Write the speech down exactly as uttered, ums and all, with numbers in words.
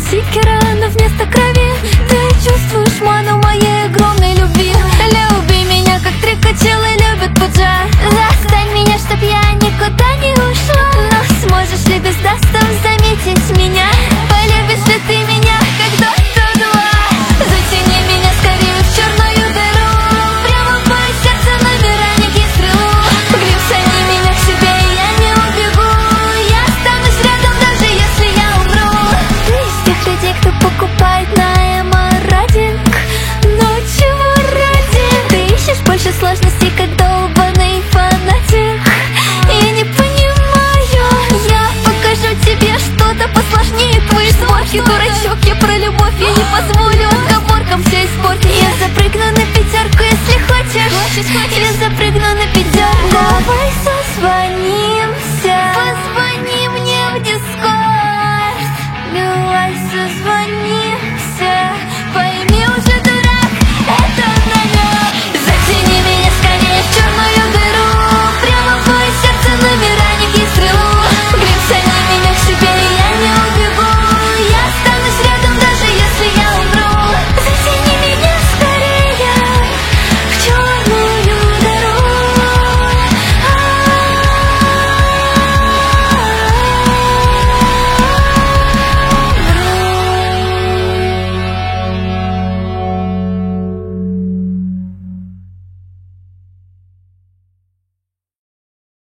стикера, но вместо крови ты чувствуешь ману моей огромной любви. Люби меня, как три качелы любят пуджа. Застань меня, чтоб я никуда не ушла. Но сможешь ли без дастов заметить меня? Полюбишь ли ты меня, как Дота два? Затяни меня скорее в черную дыру. Прямо в мое сердце набирай стрелу. Присоедини меня к себе, и я не убегу. Я останусь рядом, даже если я умру. Ты из тех людей, кто покупает на эмо-радинг. Но чего ради? Ты ищешь больше сложностей, как долбаный фанатик. И не понимаю, я покажу тебе что-то посложнее твои сборки. Дурачок, я про любовь, я не позволю отговоркам все испортить. Я запрыгну на пятерку, если хочешь. Я запрыгну